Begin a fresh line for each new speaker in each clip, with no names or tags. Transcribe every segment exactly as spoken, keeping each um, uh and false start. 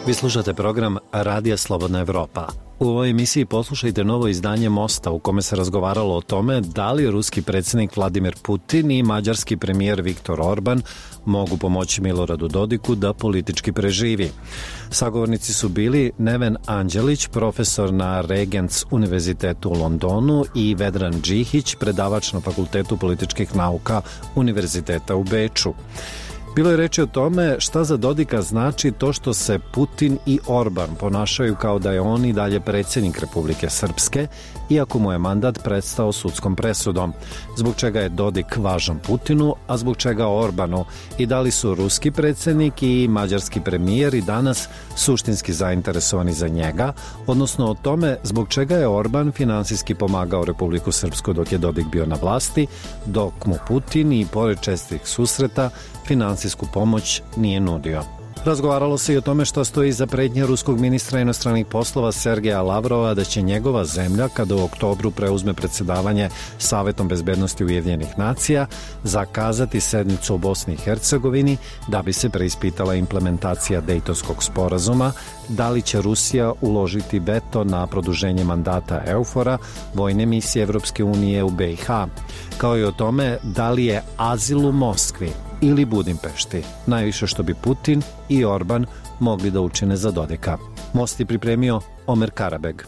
Vi slušate program Radija Slobodna Evropa. U ovoj emisiji poslušajte novo izdanje Mosta u kome se razgovaralo o tome da li ruski predsjednik Vladimir Putin i mađarski premijer Viktor Orban mogu pomoći Miloradu Dodiku da politički preživi. Sagovornici su bili Neven Anđelić, profesor na Regents univerzitetu u Londonu, i Vedran Džihić, predavač na Fakultetu političkih nauka Univerziteta u Beču. Bilo je reči o tome šta za Dodika znači to što se Putin i Orban ponašaju kao da je on i dalje predsjednik Republike Srpske, iako mu je mandat prestao sudskom presudom. Zbog čega je Dodik važan Putinu, a zbog čega Orbanu, i da li su ruski predsjednik i mađarski premijer i danas suštinski zainteresovani za njega, odnosno o tome zbog čega je Orban finansijski pomagao Republiku Srpsku dok je Dodik bio na vlasti, dok mu Putin i pored čestih susreta finansijsku pomoć nije nudio. Razgovaralo se i o tome što stoji iza pretnje ruskog ministra inostranih poslova Sergeja Lavrova da će njegova zemlja, kada u oktobru preuzme predsjedavanje Savetom bezbednosti Ujedinjenih nacija, zakazati sednicu u Bosni i Hercegovini da bi se preispitala implementacija Dejtonskog sporazuma, da li će Rusija uložiti veto na produženje mandata EUFOR-a, vojne misije Evropske unije u B i H, kao i o tome da li je azil u Moskvi ili Budimpešti najviše što bi Putin i Orban mogli da učine za Dodika. Most je pripremio Omer Karabeg.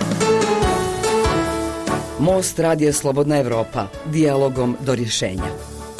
Most Radija Slobodna Evropa, dijalogom do rješenja.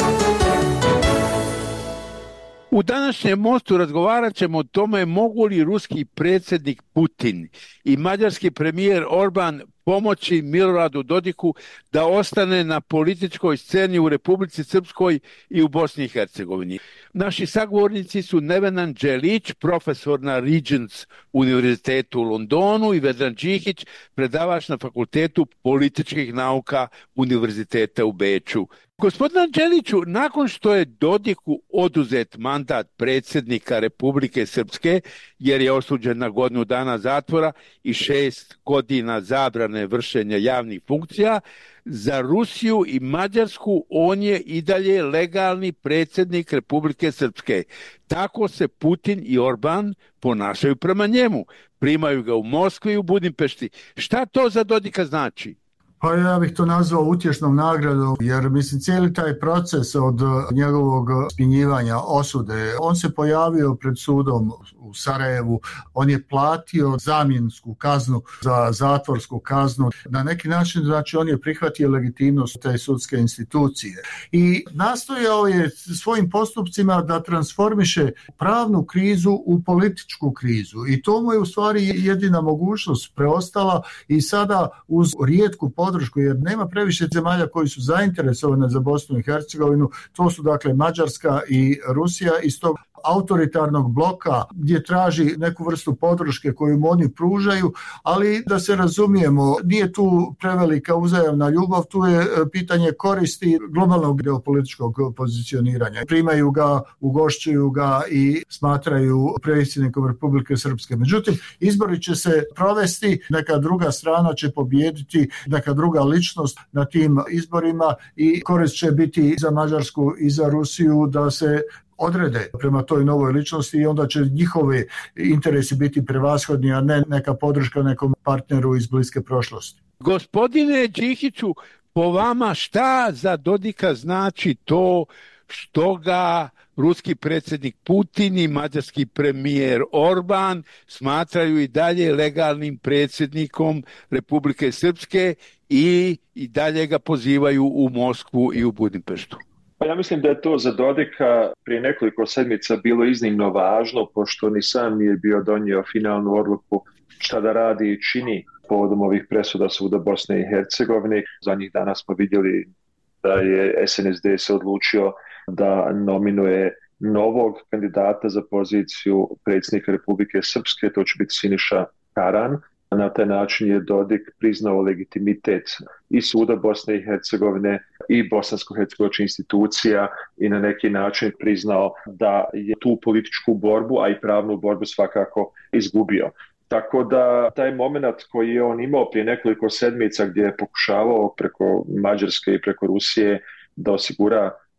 U današnjem Mostu razgovarat ćemo o tome mogu li ruski predsjednik Putin i mađarski premijer Orban pomoći Miloradu Dodiku da ostane na političkoj sceni u Republici Srpskoj i u Bosni i Hercegovini. Naši sagovornici su Neven Anđelić, profesor na Regents univerzitetu u Londonu, i Vedran Džihić, predavač na Fakultetu političkih nauka Univerziteta u Beču. Gospodine Anđeliću, nakon što je Dodiku oduzet mandat predsjednika Republike Srpske, jer je osuđen na godinu dana zatvora i šest godina zabrane vršenja javnih funkcija, za Rusiju i Mađarsku on je i dalje legalni predsjednik Republike Srpske. Tako se Putin i Orban ponašaju prema njemu. Primaju ga u Moskvi i u Budimpešti. Šta to za Dodika znači?
Pa ja bih to nazvao utješnom nagradom, jer mislim cijeli taj proces od njegovog smjenjivanja, osude, on se pojavio pred sudom u Sarajevu, on je platio zamjensku kaznu za zatvorsku kaznu. Na neki način, znači, on je prihvatio legitimnost te sudske institucije i nastojao je svojim postupcima da transformiše pravnu krizu u političku krizu i to mu je u stvari jedina mogućnost preostala i sada uz rijetku podršku, jer nema previše zemalja koji su zainteresovane za Bosnu i Hercegovinu, to su dakle Mađarska i Rusija, iz tog autoritarnog bloka gdje traži neku vrstu podrške koju mu oni pružaju, ali da se razumijemo, nije tu prevelika uzajamna ljubav, tu je pitanje koristi globalnog geopolitičkog pozicioniranja. Primaju ga, ugošćuju ga i smatraju predsjednikom Republike Srpske. Međutim, izbori će se provesti, neka druga strana će pobijediti, neka druga ličnost na tim izborima i korist će biti za Mađarsku i za Rusiju da se odrede prema toj novoj ličnosti i onda će njihove interesi biti prevashodni, a ne neka podrška nekom partneru iz bliske prošlosti.
Gospodine Džihiću, po vama šta za Dodika znači to što ga ruski predsjednik Putin i mađarski premijer Orban smatraju i dalje legalnim predsjednikom Republike Srpske i, i dalje ga pozivaju u Moskvu i u Budimpeštu?
Pa ja mislim da je to za Dodika prije nekoliko sedmica bilo iznimno važno, pošto ni sam nije bio donio finalnu odluku šta da radi i čini povodom ovih presuda suda Bosne i Hercegovine. Zadnjih dana smo vidjeli da je S N S D se odlučio da nominuje novog kandidata za poziciju predsjednika Republike Srpske, to će biti Siniša Karan. Na taj način je Dodik priznao legitimitet i suda Bosne i Hercegovine i bosansko-hercegovačkih institucija i na neki način priznao da je tu političku borbu, a i pravnu borbu svakako izgubio. Tako da taj moment koji je on imao prije nekoliko sedmica gdje je pokušavao preko Mađarske i preko Rusije da osigura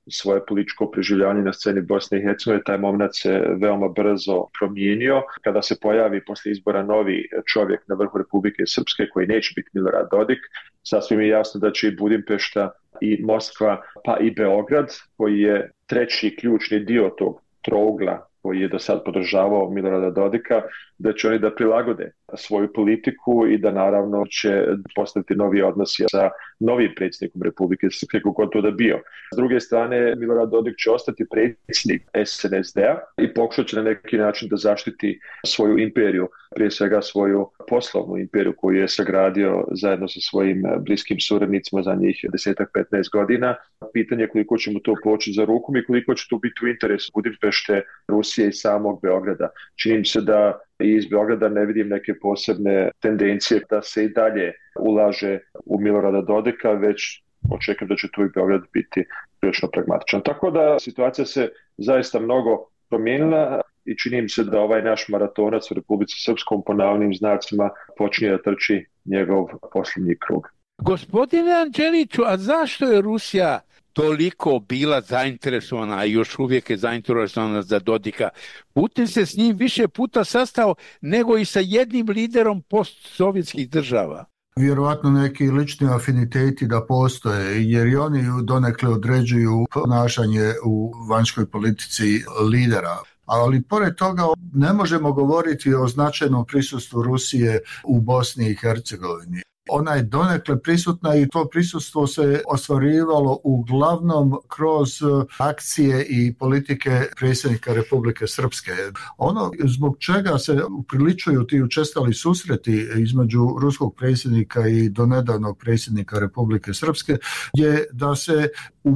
svoje političko preživljavanje na sceni Bosne i Hercegovine. Taj moment se veoma brzo promijenio. Kada se pojavi poslije izbora novi čovjek na vrhu Republike Srpske koji neće biti Milorad Dodik, sasvim je jasno da će i Budimpešta i Moskva pa i Beograd, koji je treći ključni dio tog trougla koji je do sad podržavao Milorada Dodika, da će oni da prilagode svoju politiku i da naravno će postaviti novi odnosi sa novim predsjednikom Republike Srpske, kogod to da bio. S druge strane, Milorad Dodik će ostati predsjednik S N S D-a i pokušat će na neki način da zaštiti svoju imperiju, prije svega svoju poslovnu imperiju koju je sagradio zajedno sa svojim bliskim suradnicima za njih desetak petnaest godina. Pitanje je koliko će mu to poći za rukom i koliko će to biti u interesu Budimpešte, Rusije i samog Beograda. Čini se da i iz Beograda ne vidim neke posebne tendencije da se i dalje ulaže u Milorada Dodika, već očekujem da će tu i Beograd biti prilično pragmatičan. Tako da situacija se zaista mnogo promijenila i čini mi se da ovaj naš maratonac u Republici Srpskom po navodnim znacima počinje da trči njegov posljednji krug.
Gospodine Anđeliću, a zašto je Rusija toliko bila zainteresovana, a još uvijek je zainteresovana za Dodika? Putin se s njim više puta sastao nego i sa jednim liderom postsovjetskih država.
Vjerovatno neki lični afiniteti da postoje, jer i oni donekle određuju ponašanje u vanjskoj politici lidera. Ali pored toga ne možemo govoriti o značajnom prisustvu Rusije u Bosni i Hercegovini. Ona je donekle prisutna i to prisustvo se ostvarivalo uglavnom kroz akcije i politike predsjednika Republike Srpske. Ono zbog čega se upriličuju ti učestali susreti između ruskog predsjednika i donedavnog predsjednika Republike Srpske je da se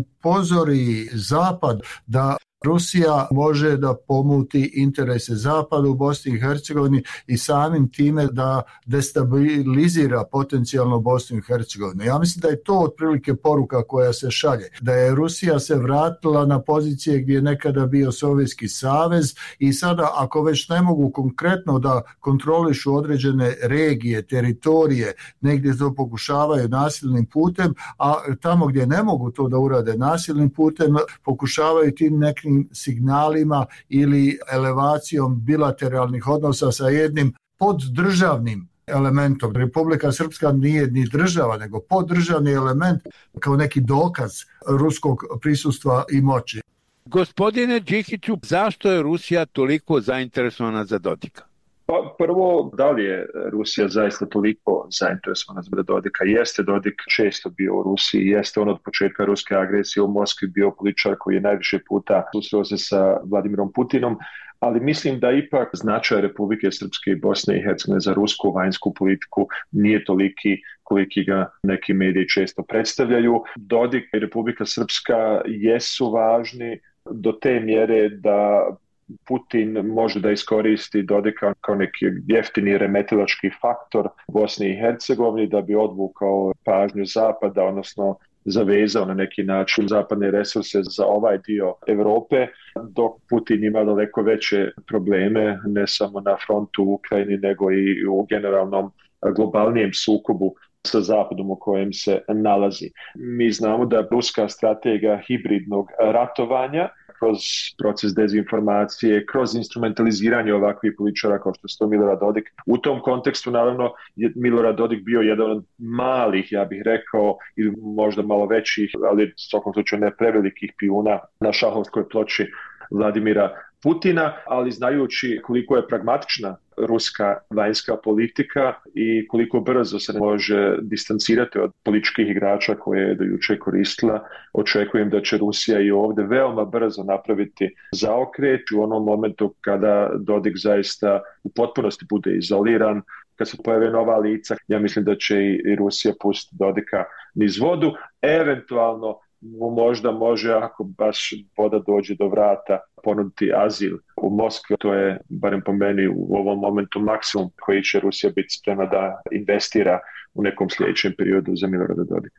upozori Zapad da Rusija može da pomuti interese Zapada u Bosni i Hercegovini i samim time da destabilizira potencijalno Bosnu i Hercegovinu. Ja mislim da je to otprilike poruka koja se šalje. Da je Rusija se vratila na pozicije gdje je nekada bio Sovjetski savez i sada ako već ne mogu konkretno da kontrolišu određene regije, teritorije, negdje to pokušavaju nasilnim putem, a tamo gdje ne mogu to da urade nasilnim putem, pokušavaju tim nekim signalima ili elevacijom bilateralnih odnosa sa jednim poddržavnim elementom. Republika Srpska nije ni država, nego poddržavni element kao neki dokaz ruskog prisustva i moći.
Gospodine Đikiću, zašto je Rusija toliko zainteresovana za Dodika?
Pa prvo, da li je Rusija zaista toliko zainteresovana za Dodika? Jeste Dodik često bio u Rusiji, jeste on od početka ruske agresije u Moskvi bio političar koji je najviše puta susreo se sa Vladimirom Putinom, ali mislim da ipak značaj Republike Srpske i Bosne i Hercegovine za rusku vanjsku politiku nije toliki koliki ga neki mediji često predstavljaju. Dodik i Republika Srpska jesu važni do te mjere da Putin može da iskoristi Dodika kao neki jeftini remetilački faktor Bosni i Hercegovini da bi odvukao pažnju Zapada, odnosno zavezao na neki način zapadne resurse za ovaj dio Europe, dok Putin ima daleko veće probleme ne samo na frontu u Ukrajini nego i u generalnom globalnijem sukobu sa Zapadom u kojem se nalazi. Mi znamo da ruska strategija hibridnog ratovanja kroz proces dezinformacije, kroz instrumentaliziranje ovakvih političara kao što je to Milorad Dodik. U tom kontekstu, naravno, je Milorad Dodik bio jedan od malih, ja bih rekao, ili možda malo većih, ali u svakom slučaju ne prevelikih pijuna na šahovskoj ploči Vladimira Putina, ali znajući koliko je pragmatična ruska vanjska politika i koliko brzo se može distancirati od političkih igrača koje je do juče koristila, očekujem da će Rusija i ovdje veoma brzo napraviti zaokret u onom momentu kada Dodik zaista u potpunosti bude izoliran, kad se pojave nova lica. Ja mislim da će i Rusija pustiti Dodika niz vodu, eventualno možda može, ako baš voda dođe do vrata, ponuditi azil u Moskvi. To je, barem po meni, u ovom momentu maksimum koji će Rusija biti spremna da investira u nekom sljedećem periodu za Milorada Dodika.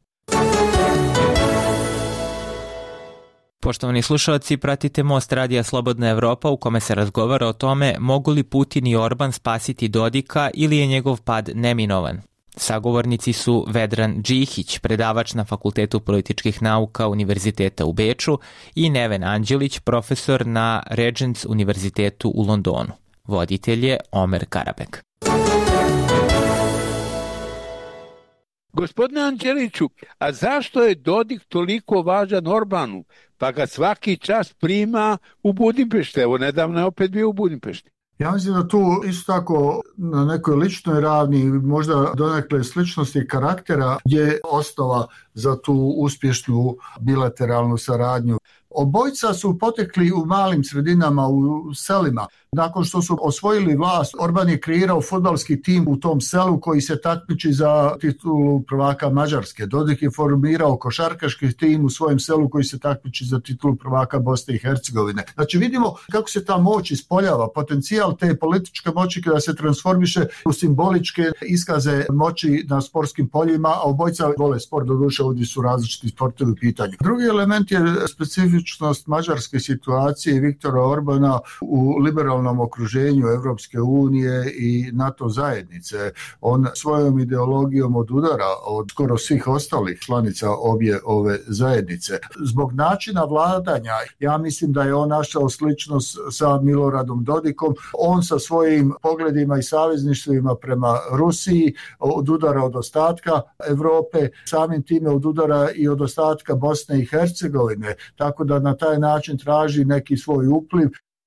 Poštovani slušalci, pratite Most Radija Slobodna Evropa u kome se razgovara o tome mogu li Putin i Orban spasiti Dodika ili je njegov pad neminovan. Sagovornici su Vedran Džihić, predavač na Fakultetu političkih nauka Univerziteta u Beču, i Neven Anđelić, profesor na Regents Univerzitetu u Londonu. Voditelj je Omer Karabek.
Gospodine Anđeliću, a zašto je Dodik toliko važan Orbanu? Pa ga svaki čas prima u Budimpešti. Evo, nedavno je opet bio u Budimpešti.
Ja mislim da tu isto tako na nekoj ličnoj ravni, možda donekle sličnosti karaktera, je osnova za tu uspješnu bilateralnu saradnju. Obojica su potekli u malim sredinama, u selima. Nakon što su osvojili vlast, Orban je kreirao fudbalski tim u tom selu koji se takmiči za titulu prvaka Mađarske. Dodik je formirao košarkaški tim u svojem selu koji se takmiči za titulu prvaka Bosne i Hercegovine. Znači vidimo kako se ta moć ispoljava, potencijal te političke moći kada se transformiše u simboličke iskaze moći na sportskim poljima, a obojica vole sport, doduše ovdje su različiti sportovi u pitanju. Drugi element je specifičnost mađarske situacije i Viktora Orbana u liberalnom okruženju Evropske unije i NATO zajednice. On svojom ideologijom odudara od skoro svih ostalih članica obje ove zajednice. Zbog načina vladanja, ja mislim da je on našao sličnost sa Miloradom Dodikom. On sa svojim pogledima i savezništvima prema Rusiji odudara od ostatka Evrope, samim time odudara i od ostatka Bosne i Hercegovine, tako da na taj način traži neki svoj upliv.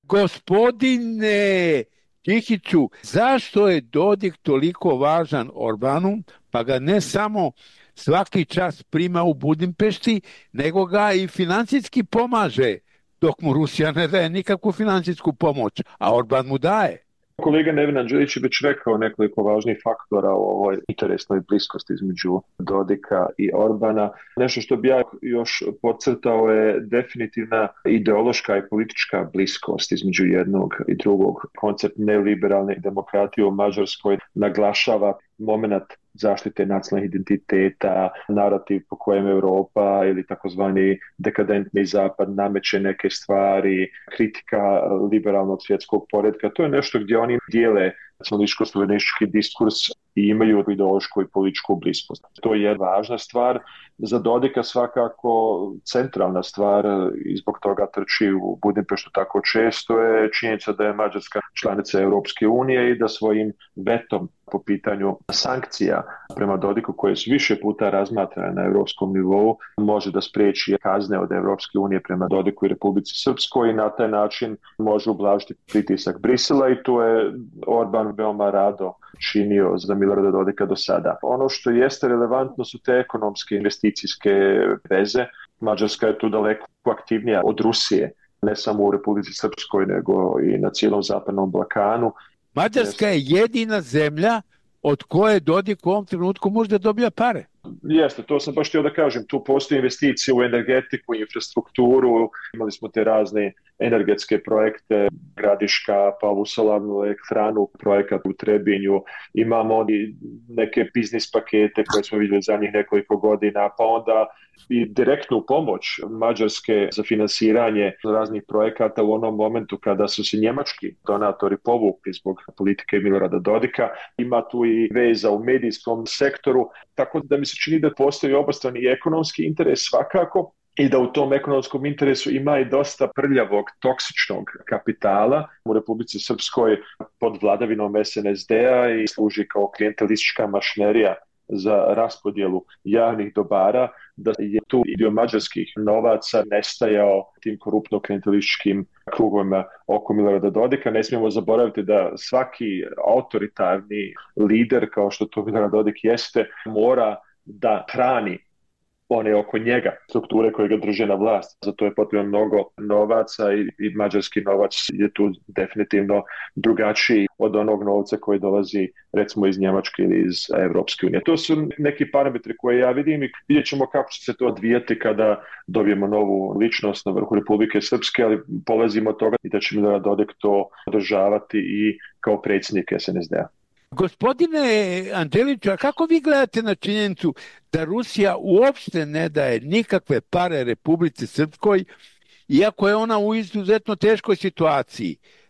Gospodine Džihiću, zašto je Dodik toliko važan Orbanu, pa ga ne samo svaki čas prima u Budimpešti, nego ga i financijski pomaže, dok mu Rusija ne daje nikakvu financijsku pomoć, a Orban mu daje?
Kolega Neven Anđelić je već rekao nekoliko važnih faktora o ovoj interesnoj bliskosti između Dodika i Orbana. Nešto što bi ja još podcrtao je definitivna ideološka i politička bliskost između jednog i drugog. Koncept neoliberalne demokratije u Mađarskoj naglašava moment zaštite nacionalnih identiteta, narativ po kojem Europa ili takozvani dekadentni zapad nameće neke stvari, kritika liberalnog svjetskog poretka. To je nešto gdje oni dijele nacionalističko-suverenistički diskurs i imaju ideološku i političku bliskost. To je važna stvar. Za Dodika svakako centralna stvar i zbog toga trči u Budimpeštu tako često je činjenica da je Mađarska članica Europske unije i da svojim vetom po pitanju sankcija prema Dodiku koje su više puta razmatrane na europskom nivou može da spriječi kazne od Europske unije prema Dodiku i Republici Srpskoj i na taj način može ublažiti pritisak Brisela i tu je Orban veoma rado činio za Milorada Dodika do sada. Ono što jeste relevantno su te ekonomske investicijske veze. Mađarska je tu daleko aktivnija od Rusije, ne samo u Republici Srpskoj nego i na cijelom zapadnom Balkanu.
Mađarska je jedina zemlja od koje Dodik u ovom trenutku može da dobija pare.
Jeste, to sam baš htio da kažem. Tu postoji investicije u energetiku, infrastrukturu, imali smo te razne energetske projekte, Gradiška, pa ovu solarnu elektranu, projekat u Trebinju, imamo neke biznis pakete koje smo vidjeli zadnjih nekoliko godina, pa onda i direktnu pomoć Mađarske za finansiranje raznih projekata u onom momentu kada su se njemački donatori povukli zbog politike Milorada Dodika. Ima tu i veza u medijskom sektoru, tako da mi se čini da postoji obostrani i ekonomski interes svakako i da u tom ekonomskom interesu ima i dosta prljavog, toksičnog kapitala u Republici Srpskoj pod vladavinom es en es de-a i služi kao klijentelistička mašinerija za raspodjelu javnih dobara, da je tu i dio mađarskih novaca nestajao tim koruptno-klijentelističkim krugovima oko Milorada Dodika. Ne smijemo zaboraviti da svaki autoritarni lider, kao što to Milorad Dodik jeste, mora da hrani one oko njega, strukture koje ga drže na vlast. Zato je potrebno mnogo novaca i, i mađarski novac je tu definitivno drugačiji od onog novca koji dolazi recimo iz Njemačke ili iz Evropske unije. To su neki parametri koje ja vidim i vidjet ćemo kako će se to odvijati kada dobijemo novu ličnost na vrhu Republike Srpske, ali polazimo od toga i da će Milorad Dodik to održavati i kao predsjednik es en es de-a.
Gospodine Anđeliću, a kako vi gledate na činjenicu da Rusija uopšte ne daje nikakve pare Republici Srpskoj, iako je ona u izuzetno teškoj situaciji?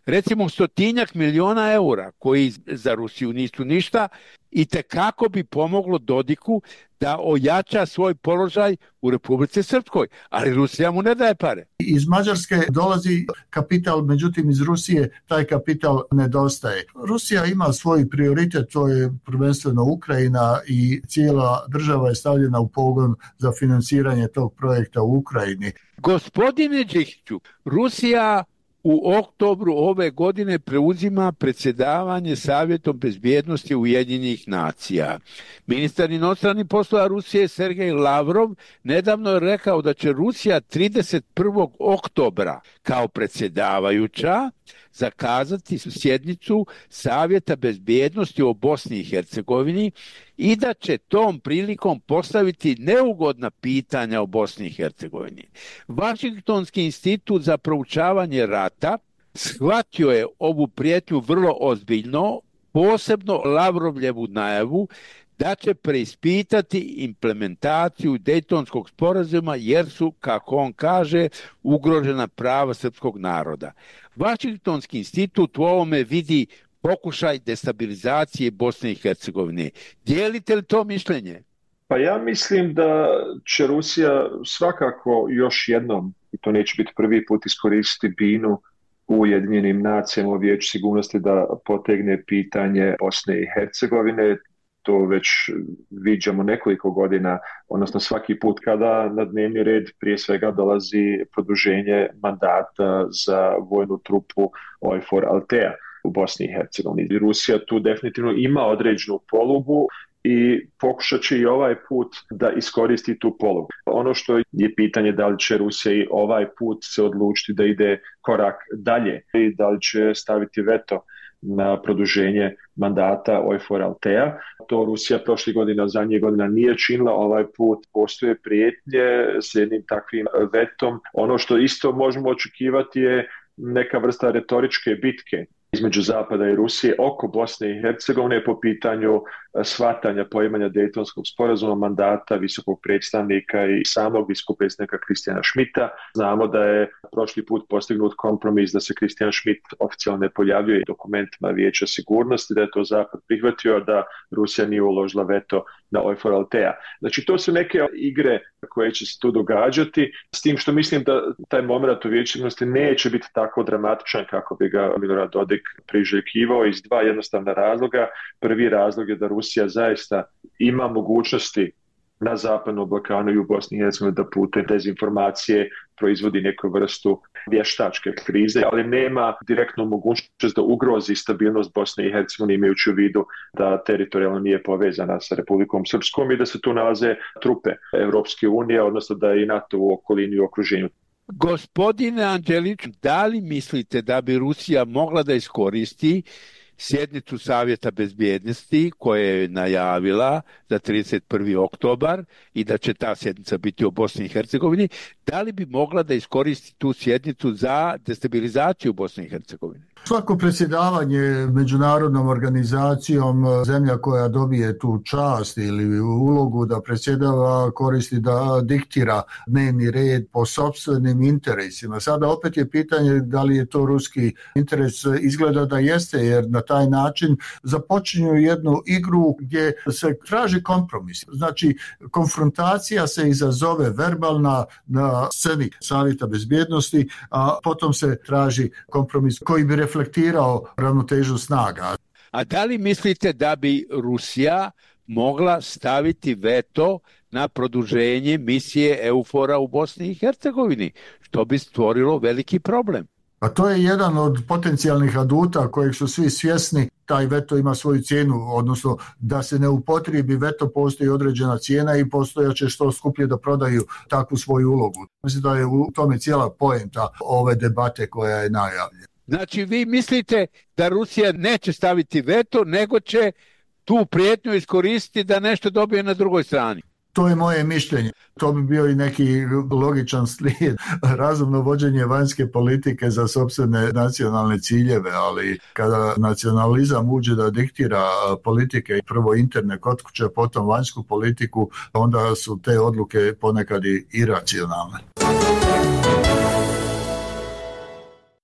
recimo stotinjak miliona eura koji za Rusiju nisu ništa i tekako bi pomoglo Dodiku da ojača svoj položaj u Republici Srpskoj, ali Rusija mu ne daje pare.
Iz Mađarske dolazi kapital, međutim iz Rusije taj kapital nedostaje. Rusija ima svoj prioritet, to je prvenstveno Ukrajina i cijela država je stavljena u pogon za financiranje tog projekta u Ukrajini.
Gospodine Đikiću, Rusija u oktobru ove godine preuzima predsjedavanje Savjetom bezbjednosti Ujedinjenih nacija. Ministar inostranih poslova Rusije Sergej Lavrov nedavno je rekao da će Rusija trideset prvog oktobra kao predsjedavajuća zakazati sjednicu Savjeta bezbjednosti o Bosni i Hercegovini i da će tom prilikom postaviti neugodna pitanja o Bosni i Hercegovini. Vašingtonski institut za proučavanje rata shvatio je ovu prijetnju vrlo ozbiljno, posebno Lavrovljevu najavu da će preispitati implementaciju Dejtonskog sporazuma jer su, kako on kaže, ugrožena prava srpskog naroda. Vašingtonski institut u ovome vidi pokušaj destabilizacije Bosne i Hercegovine. Dijelite li to mišljenje?
Pa ja mislim da će Rusija svakako još jednom, i to neće biti prvi put, iskoristiti binu u Ujedinjenim nacijama u Vijeću sigurnosti da potegne pitanje Bosne i Hercegovine. To već viđamo nekoliko godina, odnosno svaki put kada na dnevni red prije svega dolazi produženje mandata za vojnu trupu OIFOR Altea u Bosni i Hercegovini. Rusija tu definitivno ima određenu polugu i pokušat će i ovaj put da iskoristi tu polugu. Ono što je pitanje da li će Rusija i ovaj put se odlučiti da ide korak dalje i da li će staviti veto na produženje mandata OIFOR Altea. To Rusija prošle godina, zadnje godina nije činila, ovaj put postoje prijetnje s jednim takvim vetom. Ono što isto možemo očekivati je neka vrsta retoričke bitke između Zapada i Rusije oko Bosne i Hercegovine po pitanju shvatanja poimanja Dejtonskog sporazuma, mandata visokog predstavnika i samog visokog predstavnika Kristijana Šmita. Znamo da je prošli put postignut kompromis da se Kristijan Šmit oficijalno ne pojavljuje dokumentima Vijeća sigurnosti, da je to Zapad prihvatio, da Rusija nije uložila veto na OIFOR Altea. Znači to su neke igre koje će se tu događati, s tim što mislim da taj moment u Vijeću sigurnosti neće biti tako dramatičan kako bi ga Milorad Dodik priželjkivao iz dva jednostavna razloga. Prvi razlog je da Rusija zaista ima mogućnosti na Zapadnom Balkanu i u Bosni i Hercegovini da putem dezinformacije proizvodi neku vrstu vještačke krize, ali nema direktnu mogućnost da ugrozi stabilnost Bosne i Hercegovine imajući u vidu da teritorijalno nije povezana sa Republikom Srpskom i da se tu nalaze trupe Europske unije, odnosno da je i NATO u okolini i okruženju.
Gospodine Anđelić, da li mislite da bi Rusija mogla da iskoristi sjednicu Savjeta bezbjednosti koja je najavila za trideset prvi oktobar i da će ta sjednica biti o Bosni i Hercegovini, da li bi mogla da iskoristi tu sjednicu za destabilizaciju Bosne i Hercegovine?
Svako predsjedavanje međunarodnom organizacijom, zemlja koja dobije tu čast ili ulogu da predsjedava, koristi da diktira dnevni red po sopstvenim interesima. Sada opet je pitanje da li je to ruski interes. Izgleda da jeste, jer na taj način započinju jednu igru gdje se traži kompromis. Znači, konfrontacija se izazove verbalna na sceni Savjeta bezbjednosti, a potom se traži kompromis koji bi reflektirao ravnotežu snaga.
A da li mislite da bi Rusija mogla staviti veto na produženje misije EUFOR-a u Bosni i Hercegovini, što bi stvorilo veliki problem?
A to je jedan od potencijalnih aduta kojeg su svi svjesni. Taj veto ima svoju cijenu, odnosno da se ne upotrijebi veto postoji određena cijena i postojaće što skuplje da prodaju takvu svoju ulogu. Mislim da je u tome cijela poenta ove debate koja je najavljena.
Znači vi mislite da Rusija neće staviti veto, nego će tu prijetnju iskoristiti da nešto dobije na drugoj strani?
To je moje mišljenje. To bi bio i neki logičan slijed, razumno vođenje vanjske politike za sopstvene nacionalne ciljeve, ali kada nacionalizam uđe da diktira politike, prvo interne kod kuće, potom vanjsku politiku, onda su te odluke ponekad i iracionalne.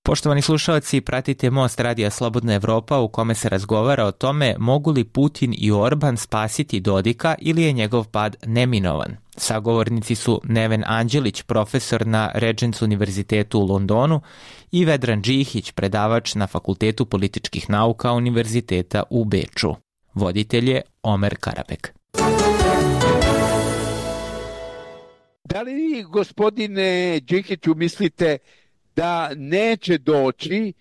Poštovani slušalci, pratite Most Radija Slobodna Evropa u kome se razgovara o tome mogu li Putin i Orban spasiti Dodika ili je njegov pad neminovan. Sagovornici su Neven Anđelić, profesor na Regents univerzitetu u Londonu, i Vedran Džihić, predavač na Fakultetu političkih nauka Univerziteta u Beču. Voditelj je Omer Karabek.
Da li vi, gospodine Džihiću, mislite da neće doći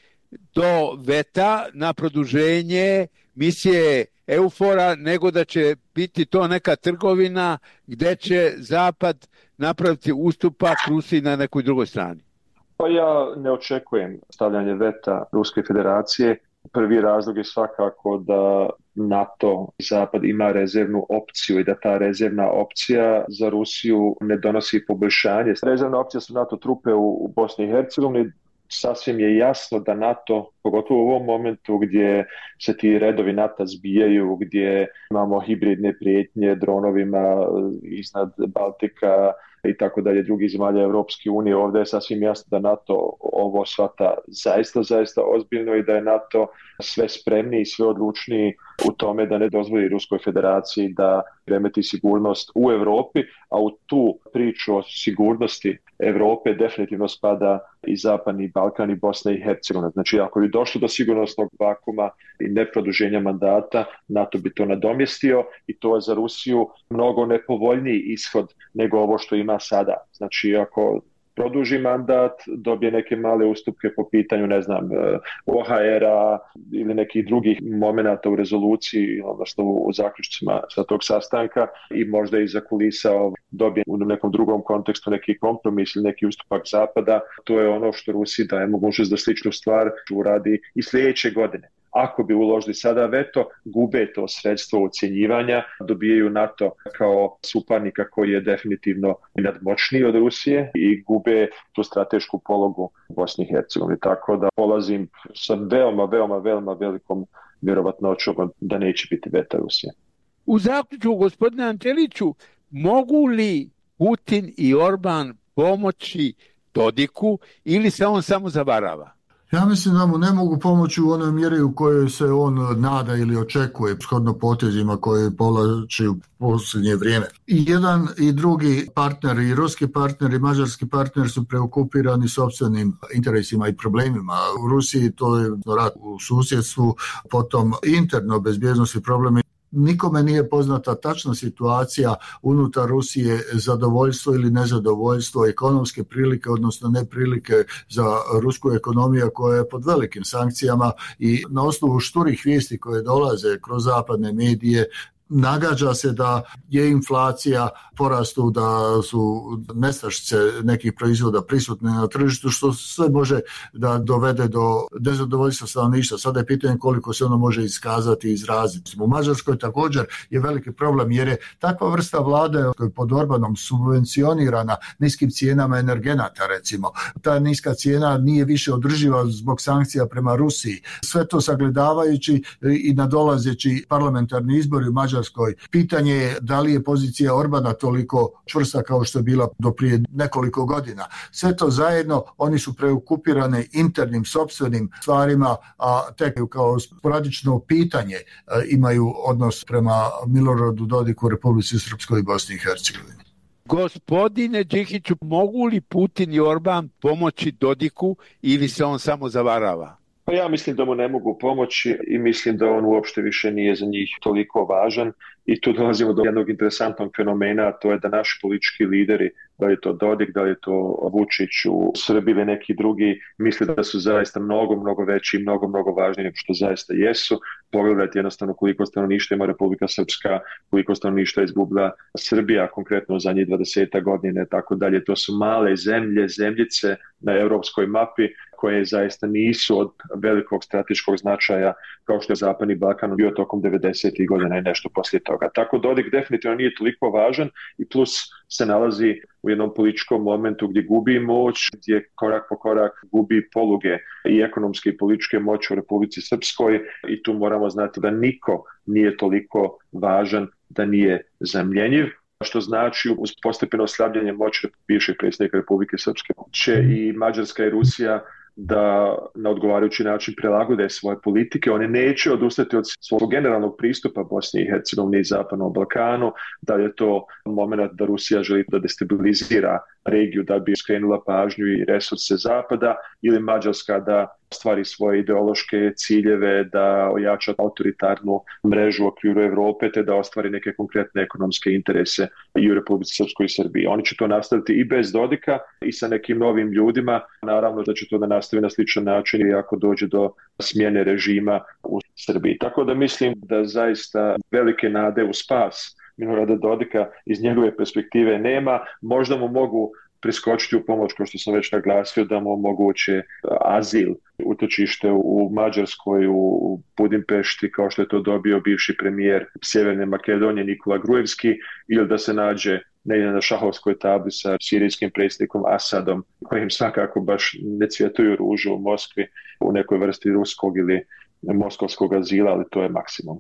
do veta na produženje misije EUFOR-a, nego da će biti to neka trgovina gde će Zapad napraviti ustupak Rusiji na nekoj drugoj strani?
Pa ja ne očekujem stavljanje veta Ruske federacije. Prvi razlog je svakako da NATO i Zapad ima rezervnu opciju i da ta rezervna opcija za Rusiju ne donosi poboljšanje. Rezervna opcija su NATO trupe u Bosni i Hercegovini. Sasvim je jasno da NATO, pogotovo u ovom momentu gdje se ti redovi NATO zbijaju, gdje imamo hibridne prijetnje dronovima iznad Baltika i tako dalje, drugih zemalja Europske unije, ovdje je sasvim jasno da NATO ovo shvata zaista, zaista ozbiljno i da je NATO sve spremniji i sve odlučniji u tome da ne dozvoli Ruskoj federaciji da remeti sigurnost u Europi, a u tu priču o sigurnosti Europe definitivno spada i Zapadni Balkan i Bosna i Hercegovina. Znači, ako bi došlo do sigurnosnog vakuma i neproduženja mandata, NATO bi to nadomjestio i to je za Rusiju mnogo nepovoljniji ishod nego ovo što ima sada. Znači, ako produži mandat, dobije neke male ustupke po pitanju, ne znam, O H R-a ili nekih drugih momenata u rezoluciji, odnosno u zaključcima sa tog sastanka i možda iza kulisa dobije u nekom drugom kontekstu neki kompromis ili neki ustupak Zapada, to je ono što Rusiji daje mogućnost da sličnu stvar uradi i sljedeće godine. Ako bi uložili sada veto, gube to sredstvo ocjenjivanja, dobijaju NATO kao suparnika koji je definitivno nadmoćniji od Rusije i gube tu stratešku pologu u Bosni i Hercegovini. Tako da polazim sa veoma, veoma, veoma velikom vjerovatnoćom da neće biti veta Rusije.
U zaključku, gospodine Anđeliću, mogu li Putin i Orban pomoći Dodiku ili se on samo zavarava?
Ja mislim da mu ne mogu pomoći u onoj mjeri u kojoj se on nada ili očekuje shodno potezima koje povlači u posljednje vrijeme. I jedan i drugi partner, i ruski partner i mađarski partner su preokupirani sopstvenim interesima i problemima. U Rusiji to je rat u susjedstvu, potom interno bezbjednosti problemi. Nikome nije poznata tačna situacija unutar Rusije, zadovoljstvo ili nezadovoljstvo, ekonomske prilike, odnosno neprilike za rusku ekonomiju koja je pod velikim sankcijama i na osnovu šturih vijesti koje dolaze kroz zapadne medije nagađa se da je inflacija porastu, da su nestašice nekih proizvoda prisutne na tržištu, što sve može da dovede do nezadovoljstva stanovništva. Sada je pitanje koliko se ono može iskazati i izraziti. U Mađarskoj također je veliki problem jer je takva vrsta vlade pod Orbanom subvencionirana niskim cijenama energenata, recimo. Ta niska cijena nije više održiva zbog sankcija prema Rusiji. Sve to sagledavajući i nadolazeći parlamentarni izbori u Mađarskoj, pitanje je da li je pozicija Orbana toliko čvrsta kao što je bila do prije nekoliko godina. Sve to zajedno, oni su preokupirane internim sopstvenim stvarima, a tek kao sporadično pitanje imaju odnos prema Miloradu Dodiku, Republici Srpskoj i Bosni i Hercegovini.
Gospodine Džihiću, mogu li Putin i Orban pomoći Dodiku ili se on samo zavarava?
Pa ja mislim da mu ne mogu pomoći i mislim da on uopšte više nije za njih toliko važan i tu dolazimo do jednog interesantnog fenomena, a to je da naši politički lideri, da li je to Dodik, da li je to Vučić u Srbiji ili neki drugi, misle da su zaista mnogo, mnogo veći i mnogo, mnogo važniji nego što zaista jesu. Pogledajte jednostavno koliko stanovništva ima Republika Srpska, koliko stanovništva izgubila Srbija, konkretno u zadnjih dvadeset godine, tako dalje. To su male zemlje, zemljice na europskoj mapi koje zaista nisu od velikog strateškog značaja kao što je Zapadni Balkan bio tokom devedesetih godina i nešto poslije toga. Tako Dodik definitivno nije toliko važan i plus se nalazi u jednom političkom momentu gdje gubi moć, gdje korak po korak gubi poluge i ekonomske i političke moći u Republici Srpskoj i tu moramo znati da niko nije toliko važan da nije zamjenjiv, što znači uz postepeno slabljenje moći bivšeg predsjednika Republike Srpske će i Mađarska i Rusija da na odgovarajući način prilagode svoje politike. Oni neće odustati od svog generalnog pristupa Bosni i Hercegovini i Zapadnom Balkanu, da je to moment da Rusija želi da destabilizira regiju da bi skrenula pažnju i resurse Zapada, ili Mađarska da stvari svoje ideološke ciljeve, da ojača autoritarnu mrežu u okviru Europe, te da ostvari neke konkretne ekonomske interese i u Republici Srpskoj i Srbiji. Oni će to nastaviti i bez Dodika i sa nekim novim ljudima. Naravno da će to da nastavi na sličan način i ako dođe do smjene režima u Srbiji. Tako da mislim da zaista velike nade u spas Milorada Dodika iz njegove perspektive nema. Možda mu mogu priskočiti u pomoć, kao što sam već naglasio, da mu omoguće azil, utočište u Mađarskoj, u Budimpešti, kao što je to dobio bivši premijer Sjeverne Makedonije Nikola Grujevski, ili da se nađe negdje na šahovskoj tabli sa sirijskim predsjednikom Asadom, kojim svakako baš ne cvjetuju ružu u Moskvi, u nekoj vrsti ruskog ili moskovskog azila, ali to je maksimum.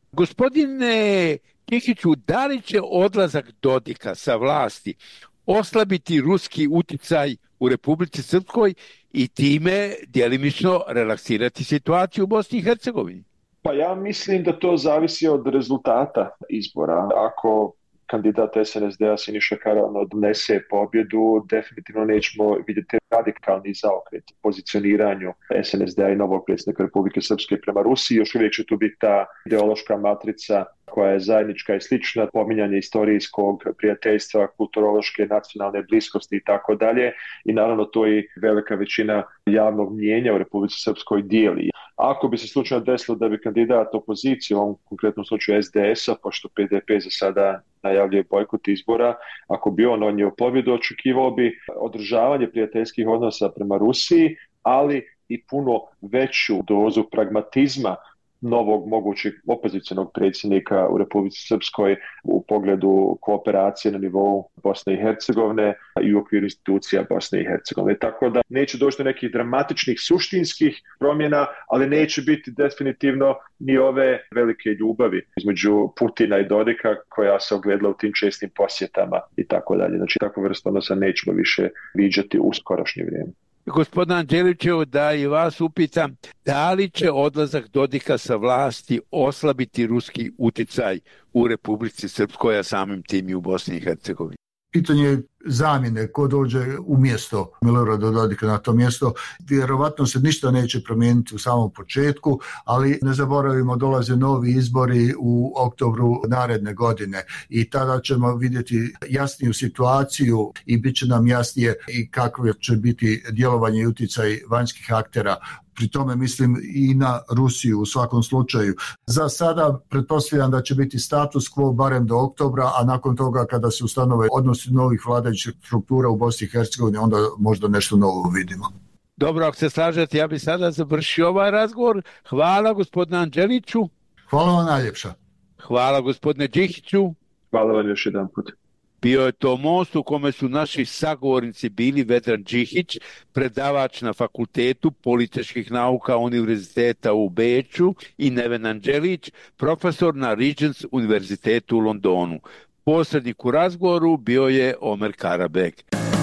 Gospodine Đikiću, da li će odlazak Dodika sa vlasti oslabiti ruski uticaj u Republici Srpskoj i time djelimično relaksirati situaciju u Bosni i Hercegovini?
Pa ja mislim da to zavisi od rezultata izbora. Ako kandidat S N S D-a Siniša Karaman odnese pobjedu, definitivno nećemo vidjeti radikalni zaokret pozicioniranju S N S D-a i novog predsjednika Republike Srpske prema Rusiji. Još uvijek će tu biti ta ideološka matrica koja je zajednička i slična, pominjanje istorijskog prijateljstva, kulturološke, nacionalne bliskosti i tako dalje. I naravno to i velika većina javnog mnijenja u Republici Srpskoj dijeli. Ako bi se slučajno desilo da bi kandidat opozicije, u ovom konkretnom slučaju S D S-a, pošto P D P za sada najavljuje bojkot izbora, ako bi on odnio pobjedu, očekivao bi održavanje prijateljskih odnosa prema Rusiji, ali i puno veću dozu pragmatizma novog mogućeg opozicionog predsjednika u Republici Srpskoj u pogledu kooperacije na nivou Bosne i Hercegovine i u okviru institucija Bosne i Hercegovine. Tako da neće doći do nekih dramatičnih suštinskih promjena, ali neće biti definitivno ni ove velike ljubavi između Putina i Dodika koja se ogledala u tim čestim posjetama i tako dalje. Znači takvu vrstu odnosa nećemo više viđati u skorošnje vrijeme.
Gospodin Anđelićev, da i vas upitam, da li će odlazak Dodika sa vlasti oslabiti ruski uticaj u Republici Srpskoj, a samim tim i u Bosni i Hercegovini?
Pitanje zamjene, ko dođe umjesto Milorada Dodika na to mjesto, vjerovatno se ništa neće promijeniti u samom početku, ali ne zaboravimo, dolaze novi izbori u oktobru naredne godine i tada ćemo vidjeti jasniju situaciju i bit će nam jasnije i kakvo će biti djelovanje i utjecaj vanjskih aktera. Pri tome mislim i na Rusiju u svakom slučaju. Za sada pretpostavljam da će biti status quo barem do oktobra, a nakon toga kada se ustanove odnosi novih vladajućih struktura u Bosni i Hercegovini, onda možda nešto novo vidimo.
Dobro, ako se slažete, ja bih sada završio ovaj razgovor. Hvala gospodine Anđeliću.
Hvala vam najljepša.
Hvala gospodine Đikiću.
Hvala vam još jedan put.
Bio je to most u kome su naši sagovornici bili Vedran Đikić, predavač na Fakultetu političkih nauka Univerziteta u Beču, i Neven Anđelić, profesor na Regents Univerzitetu u Londonu. Posrednik u razgovoru bio je Omer Karabek.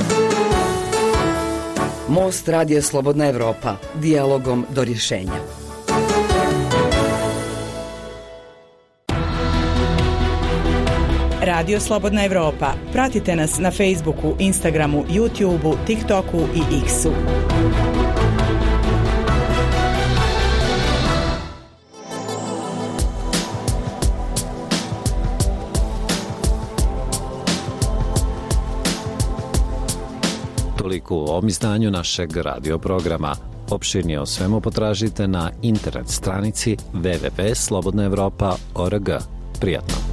Most Radija Slobodna Evropa, dijalogom do rješenja.
Radio Slobodna Evropa. Pratite nas na Facebooku, Instagramu, YouTubeu, TikToku i X-u.
Toliko u ovom izdanju našeg radio programa. Opširnije o svemu potražite na internet stranici w w w tačka slobodna evropa tačka org. Prijatno.